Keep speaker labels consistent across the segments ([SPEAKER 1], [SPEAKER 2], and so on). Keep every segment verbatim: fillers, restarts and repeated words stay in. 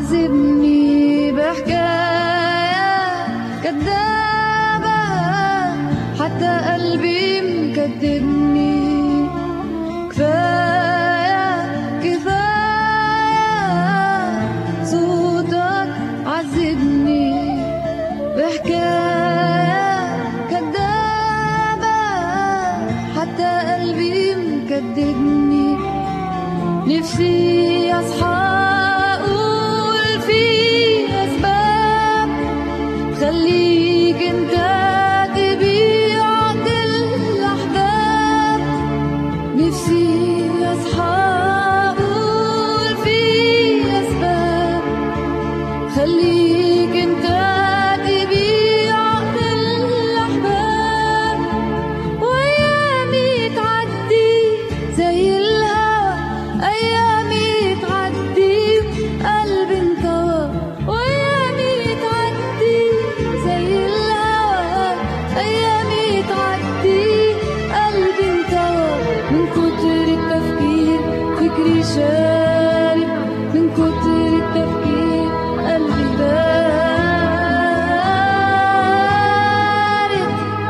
[SPEAKER 1] عذبني بحكاية كدابة، حتى قلبي مكدبني. كفاية كفاية صوتك عذبني بحكاية كدابة، حتى قلبي مكدبني. نفسي أصحى أقول في أسباب خليك أنت تبيع الأحباب. نفسي أصحى أقول في أسباب خليك أنت تبيع الأحباب. وأيامي تعدي زي الهوى، أيامي تعدي قلبي انطوى. وأيامي تعدي زي الهوى، أيامي تعدي قلبي انطوى. من كتر التفكير فكري شارد، من كتر التفكير قلبي بارد.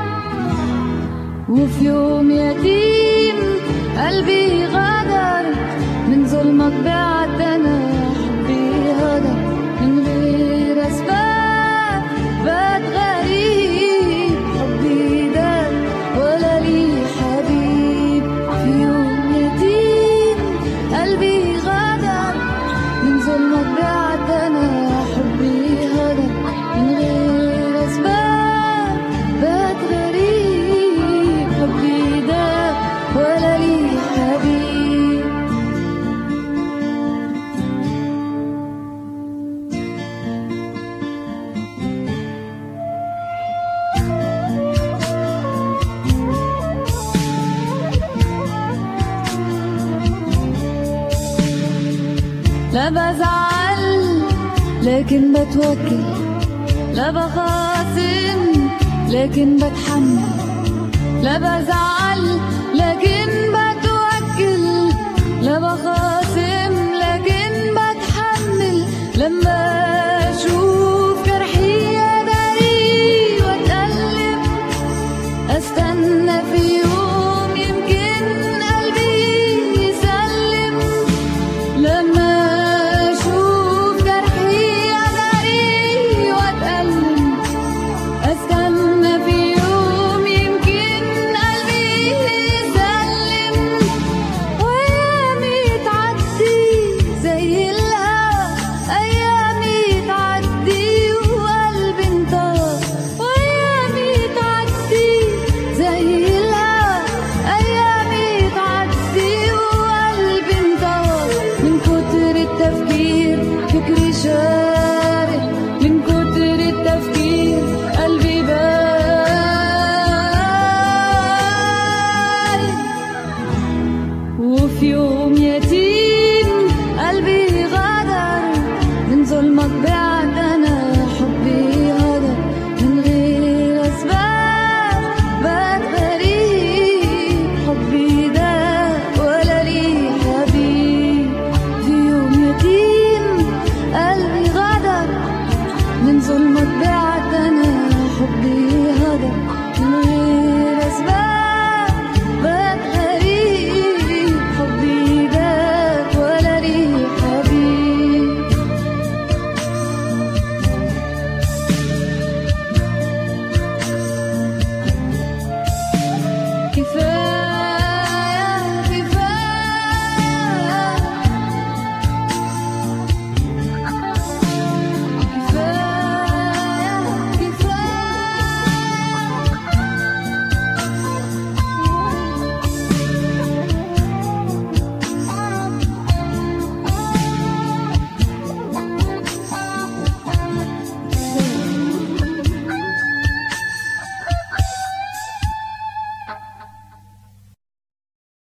[SPEAKER 1] وفي يوم يتيم قلبي غدر، من ظلمك بعد أنا حبي هدر. من غير أسباب بات غريب، حبي ده ولا لي حبيب. في يوم يتيم قلبي غدر، من ظلمك بعد أنا حبي هدر. من غير أسباب بات غريب، حبي ده ولا لي حبيب. لا بزعل لكن بتوكل، لا بخاصم لكن بتحمل. لا بزعل لكن بتوكل، لا بخاصم لكن بتحمل. لما أشوف جرحي أداري وأتألم، أستنى في يوم يمكن قلبي يسلم. لما أشوف جرحي أداري وأتألم، أستنى في يوم يمكن قلبي يسلم. وأيامي تعدي زي الهوى، أيامي تعدي وقلبي انطوى. وأيامي تعدي زي الهوى، أيامي تعدي وقلبي انطوى. من كتر التفكير فكري شارد، من كتر التفكير قلبي بارد. وفي يوم يتيم قلبي غدر، من ظلمك بعد أنا حبي هدر. من غير أسباب بات غريب، حبي ده ولا لي حبيب. في يوم يتيم قلبي غدر، من ظلمك بعد أنا حبي هدر. من غير